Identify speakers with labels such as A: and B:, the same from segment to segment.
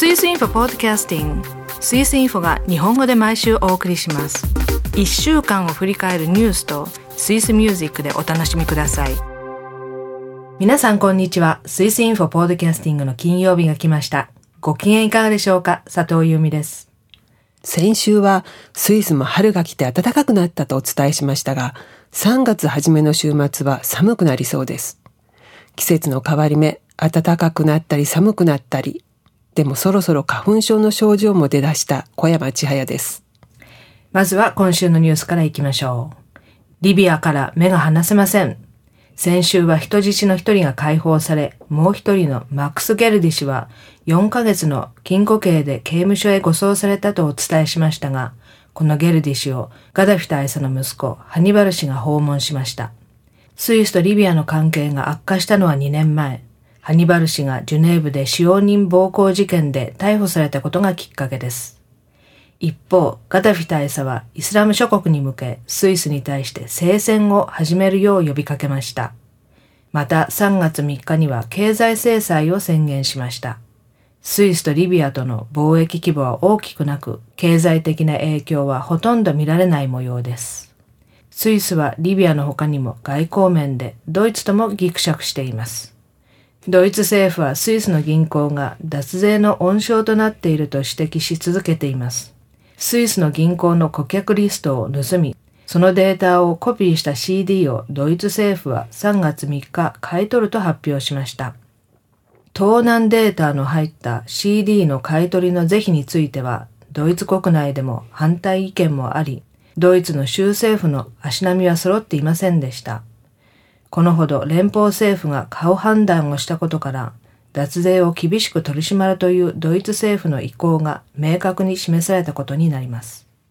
A: スイスインフォポッドキャスティング、スイスインフォが日本語で毎週お送りします。1週間を振り返るニュースとスイスミュージックでお楽しみください。皆さんこんにちは。スイスインフォポッドキャスティングの金曜日が来ました。ご機嫌いかがでしょうか。佐藤由美です。
B: 先週はスイスも春が来て暖かくなったとお伝えしましたが、3月初めの週末は寒くなりそうです。季節の変わり目、暖かくなったり寒くなったり、でもそろそろ花粉症の症状も出だした小山千早です。
A: まずは今週のニュースからいきましょう。リビアから目が離せません。先週は人質の一人が解放され、もう一人のマックス・ゲルディ氏は4ヶ月の禁錮刑で刑務所へ護送されたとお伝えしましたが、このゲルディ氏をガダフィ大佐の息子ハニバル氏が訪問しました。スイスとリビアの関係が悪化したのは2年前、ハニバル氏がジュネーブで使用人暴行事件で逮捕されたことがきっかけです。一方、ガダフィ大佐はイスラム諸国に向けスイスに対して聖戦を始めるよう呼びかけました。また3月3日には経済制裁を宣言しました。スイスとリビアとの貿易規模は大きくなく、経済的な影響はほとんど見られない模様です。スイスはリビアの他にも外交面でドイツともギクシャクしています。ドイツ政府はスイスの銀行が脱税の温床となっていると指摘し続けています。スイスの銀行の顧客リストを盗み、そのデータをコピーした CD をドイツ政府は3月3日買い取ると発表しました。盗難データの入った CD の買い取りの是非については、ドイツ国内でも反対意見もあり、ドイツの州政府の足並みは揃っていませんでした。このほど連邦政府が買う判断をしたことから、脱税を厳しく取り締まるというドイツ政府の意向が明確に示されたことになります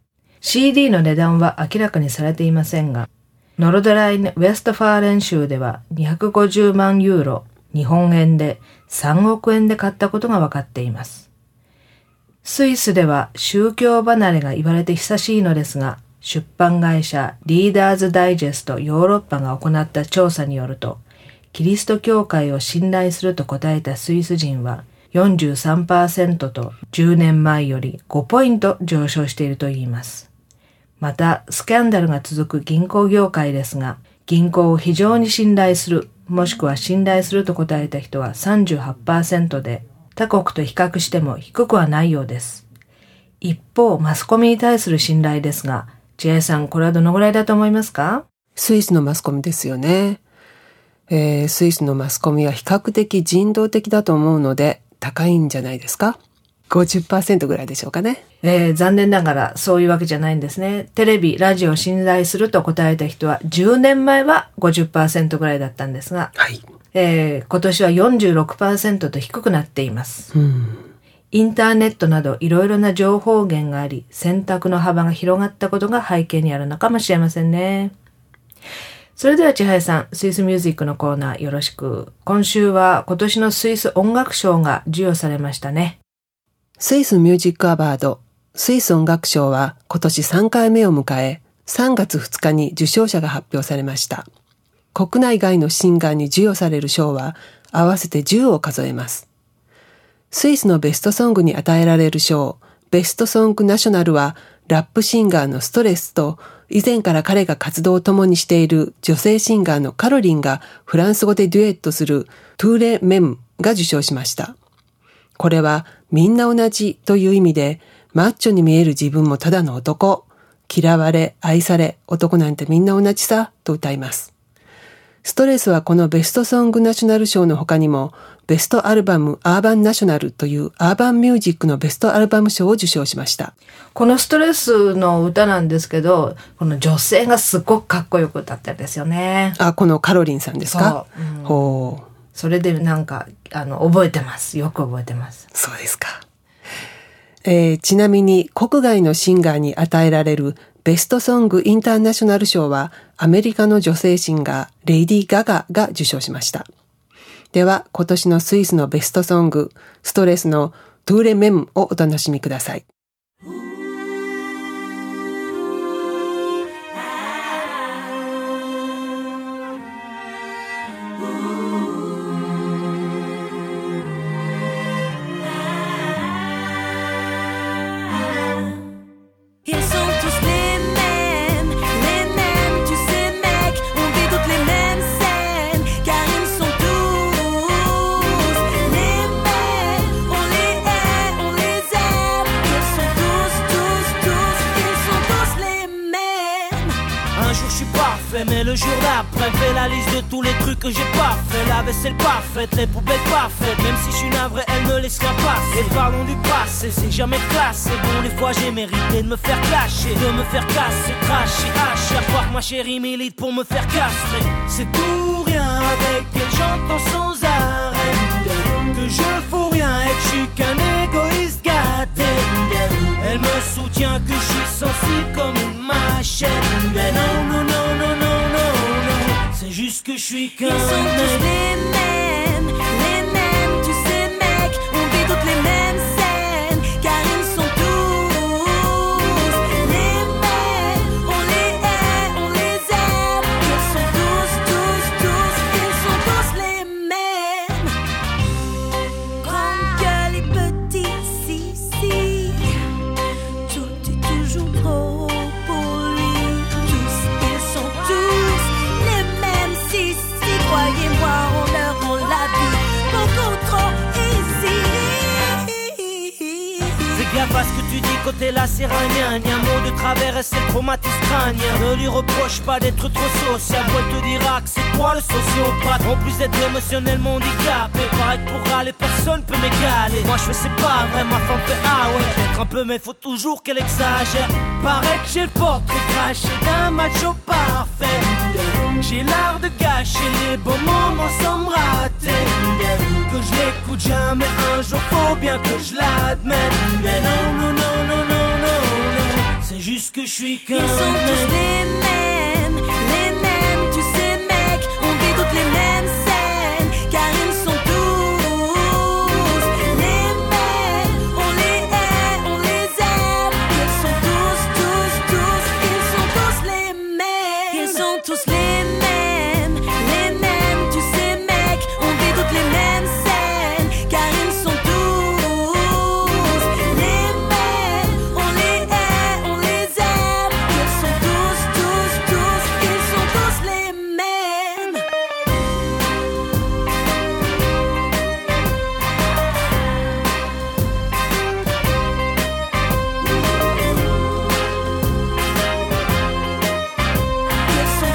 A: 。CD の値段は明らかにされていませんが、ノルドライン・ウェストファーレン州では250万ユーロ、日本円で3億円で買ったことが分かっています。スイスでは宗教離れが言われて久しいのですが、出版会社リーダーズダイジェストヨーロッパが行った調査によると、キリスト教会を信頼すると答えたスイス人は 43% と10年前より5ポイント上昇しているといいます。また、スキャンダルが続く銀行業界ですが、銀行を非常に信頼する、もしくは信頼すると答えた人は 38% で、他国と比較しても低くはないようです。一方、マスコミに対する信頼ですが、千恵さん、これはどのぐらいだと思いますか？
B: スイスのマスコミですよね。スイスのマスコミは比較的人道的だと思うので高いんじゃないですか？ 50% ぐらいでしょうかね。
A: 残念ながらそういうわけじゃないんですね。テレビ、ラジオを信頼すると答えた人は10年前は 50% ぐらいだったんですが、
B: はい。
A: 今年は 46% と低くなっています。インターネットなどいろいろな情報源があり、選択の幅が広がったことが背景にあるのかもしれませんね。それでは千早さん、スイスミュージックのコーナーよろしく。今週は今年のスイス音楽賞が授与されましたね。
B: スイスミュージックアワード、スイス音楽賞は今年3回目を迎え、3月2日に受賞者が発表されました。国内外のシンガーに授与される賞は合わせて10を数えます。スイスのベストソングに与えられる賞、ベストソングナショナルはラップシンガーのストレスと以前から彼が活動を共にしている女性シンガーのカロリンがフランス語でデュエットするトゥーレ・メムが受賞しました。これはみんな同じという意味で、マッチョに見える自分もただの男、嫌われ、愛され、男なんてみんな同じさと歌います。ストレスはこのベストソングナショナル賞の他にも、ベストアルバムアーバンナショナルというアーバンミュージックのベストアルバム賞を受賞しました。
A: このストレスの歌なんですけど、この女性がすごくかっこよく歌ってるんですよね。
B: このカロリンさんですか？
A: そう、
B: ほう。
A: それでなんか覚えてます。よく覚えてます。
B: そうですか。ちなみに国外のシンガーに与えられるベストソングインターナショナル賞はアメリカの女性シンガーレイディ・ガガが受賞しました。では今年のスイスのベストソングストレスのトゥーレ・メムをお楽しみください。
C: le jour d'après, fais la liste de tous les trucs que j'ai pas fait. La vaisselle parfaite, les poubelles parfaites. Même si je suis navré, elle me laisse la passer. Et parlons du passé, c'est jamais classé. Bon, des fois j'ai mérité de me faire clasher, de me faire casser, cracher, hacher. À croire que ma chérie milite pour me faire castrer. C'est tout rien avec elle, j'entends sans arrêt que je fous rien et que je suis qu'un égoïste gâté. Elle me soutient que je suis sensible comme une machette. Mais non, non, non, non, non, non, non. C'est juste que je suis qu'un mec.
D: Ils sont tous les mêmes, tous ces mecs. On vit toutes les mêmes scènes, car ils sont tous les mêmes. On les hait, on les aime. Ils sont tous, ils sont tous les mêmes. Grande gueule et petit si. Tout est toujours trop pour lui. Ils sont tous les mêmes si. Croyez-moi, on leur rend la vie beaucoup trop easy.
C: Fais gaffe à ce que tu dis côté là, c'est rien. Ni un mot de travers et c'est le traumatisme crânien. Ne lui reproche pas d'être trop social. Elle te dira que c'est toi le sociopathe. En plus d'être émotionnellement handicapé, paraît que pour râler personne peut m'égaler. Moi je fais c'est pas vrai, ma femme fait ah ouais. Peut-être un peu mais faut toujours qu'elle exagère. Paraît que j'ai le portrait craché d'un macho parfait. J'ai l'art de gâcher les bons moments sans me rater. Que je l'écoute jamais un jour, faut bien que je l'admette. Mais non, non, non, non, non, non, non. C'est juste que je suis qu'un mec.
D: Ils sont tous les mêmes, tous ces mecs. On vit toutes les mêmes scènes, car ils sont tous les mêmes. On les hait, on les aime. Ils sont tous, ils sont tous les mêmes. Ils sont tous les mêmes, tous ces mecs. On vit toutes les mêmes scènes, car ils sont tous les mêmes. On les hait, on les aime. Ils sont tous, ils sont tous les mêmes. Ils sont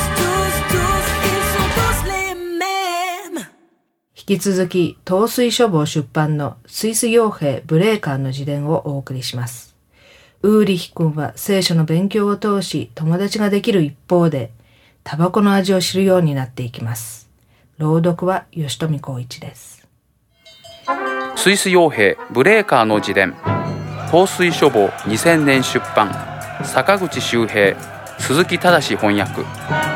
D: tous les mêmes.
A: 引き続き、東水書房出版のスイス傭兵ブレーカーの自伝をお送りします。ウーリヒ君は聖書の勉強を通し友達ができる一方で、タバコの味を知るようになっていきます。朗読は吉富光一です。
E: スイス傭兵ブレーカーの自伝、東水書房2000年出版、坂口修平、鈴木正翻訳。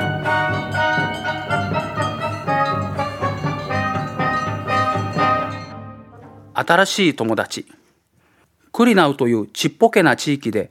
E: 新しい友達。クリナウというちっぽけな地域で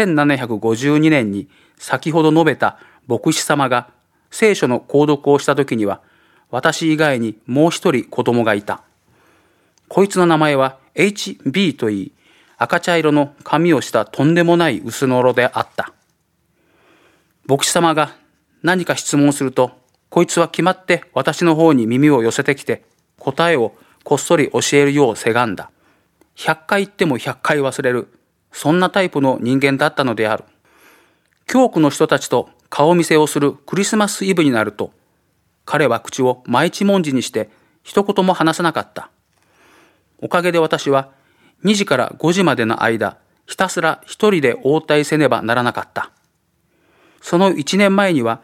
E: 1752年に先ほど述べた牧師様が聖書の購読をしたときには、私以外にもう一人子供がいた。こいつの名前は HB といい、赤茶色の髪をしたとんでもない薄のろであった。牧師様が何か質問すると、こいつは決まって私の方に耳を寄せてきて、答えをこっそり教えるようせがんだ。100回言っても100回忘れる。そんなタイプの人間だったのである。教区の人たちと顔見せをするクリスマスイブになると、彼は口を真一文字にして一言も話さなかった。おかげで私は2時から5時までの間、ひたすら一人で応対せねばならなかった。その1年前には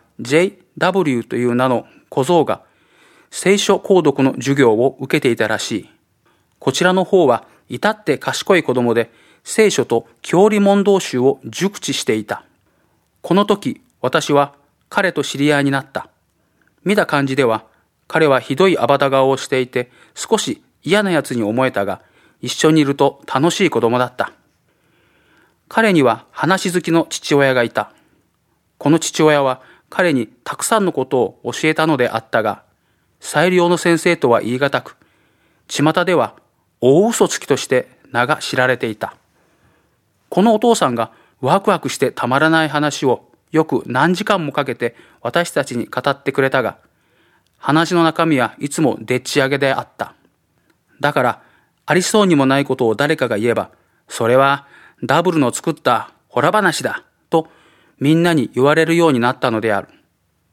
E: JW という名の小僧が聖書購読の授業を受けていたらしい。こちらの方は至って賢い子供で聖書と教理問答集を熟知していた。この時私は彼と知り合いになった。見た感じでは彼はひどいアバタ顔をしていて少し嫌なやつに思えたが、一緒にいると楽しい子供だった。彼には話好きの父親がいた。この父親は彼にたくさんのことを教えたのであったが、最良の先生とは言い難く、巷では大嘘つきとして名が知られていた。このお父さんがワクワクしてたまらない話をよく何時間もかけて私たちに語ってくれたが、話の中身はいつもでっち上げであった。だからありそうにもないことを誰かが言えば、それはダブルの作ったホラ話だとみんなに言われるようになったのである。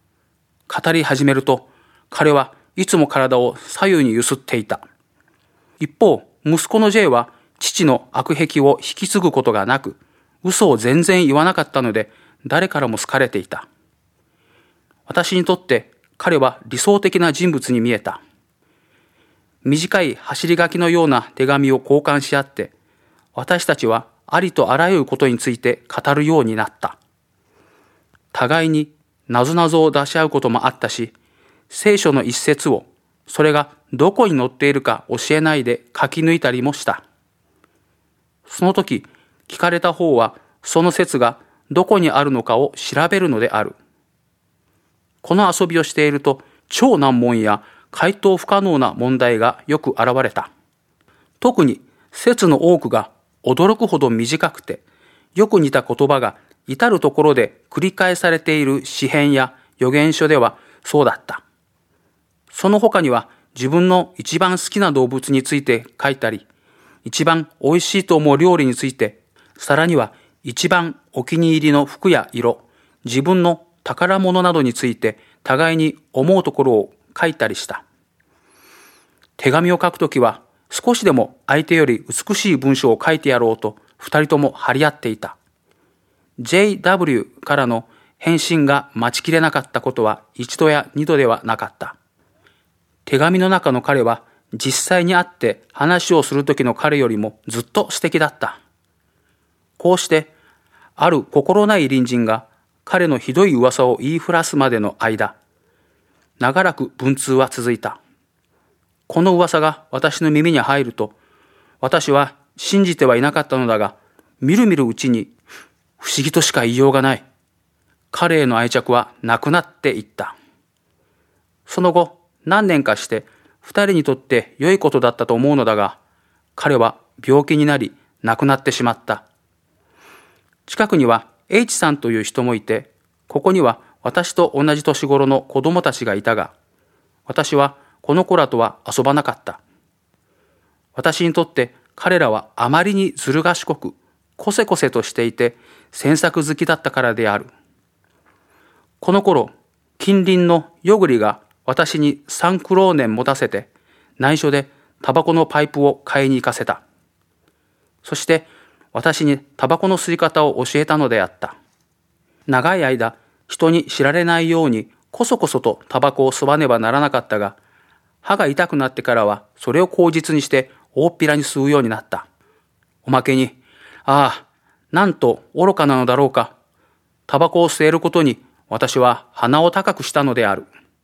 E: 語り始めると、彼はいつも体を左右に揺すっていた。一方、息子の J は父の悪癖を引き継ぐことがなく、嘘を全然言わなかったので、誰からも好かれていた。私にとって彼は理想的な人物に見えた。短い走り書きのような手紙を交換し合って、私たちはありとあらゆることについて語るようになった。互いに謎々を出し合うこともあったし、聖書の一節を、それがどこに載っているか教えないで書き抜いたりもした。その時、聞かれた方はその説がどこにあるのかを調べるのである。この遊びをしていると、超難問や回答不可能な問題がよく現れた。特に説の多くが驚くほど短くて、よく似た言葉が至るところで繰り返されている詩編や預言書ではそうだった。その他には自分の一番好きな動物について書いたり、一番美味しいと思う料理について、さらには一番お気に入りの服や色、自分の宝物などについて互いに思うところを書いたりした。手紙を書くときは少しでも相手より美しい文章を書いてやろうと二人とも張り合っていた。JW からの返信が待ちきれなかったことは一度や二度ではなかった。手紙の中の彼は実際に会って話をするときの彼よりもずっと素敵だった。こうしてある心ない隣人が彼のひどい噂を言いふらすまでの間、長らく文通は続いた。この噂が私の耳に入ると、私は信じてはいなかったのだが、みるみるうちに不思議としか言いようがない。彼への愛着はなくなっていった。その後、何年かして二人にとって良いことだったと思うのだが、彼は病気になり亡くなってしまった。近くには H さんという人もいて、ここには私と同じ年頃の子供たちがいたが、私はこの子らとは遊ばなかった。私にとって彼らはあまりにずる賢く、こせこせとしていて、詮索好きだったからである。この頃、近隣のヨグリが私に3クローネン持たせて、内緒でタバコのパイプを買いに行かせた。そして私にタバコの吸い方を教えたのであった。長い間、人に知られないようにこそこそとタバコを吸わねばならなかったが、歯が痛くなってからはそれを口実にして大っぴらに吸うようになった。おまけに、ああ、なんと愚かなのだろうか。タバコを吸えることに私は鼻を高くしたのである。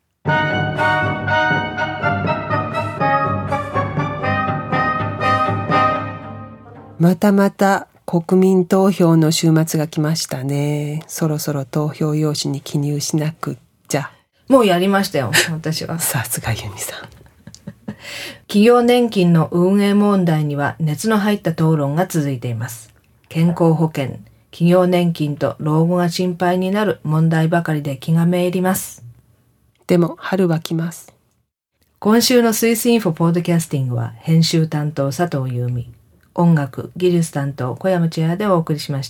B: またまた国民投票の週末が来ましたね。そろそろ投票用紙に記入しなくっちゃ。
A: もうやりましたよ、私は。
B: さすがユミさん。
A: 企業年金の運営問題には熱の入った討論が続いています。健康保険、企業年金と老後が心配になる問題ばかりで気がめいります。
B: でも春は来ます。
A: 今週のスイスインフォポッドキャスティングは編集担当佐藤優美、音楽技術担当小山千彩でお送りしました。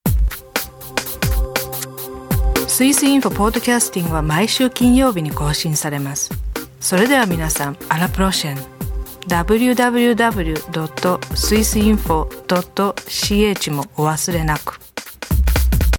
A: スイスインフォポッドキャスティングは毎週金曜日に更新されます。それでは皆さん、アラプロシェン www.swissinfo.ch もお忘れなく。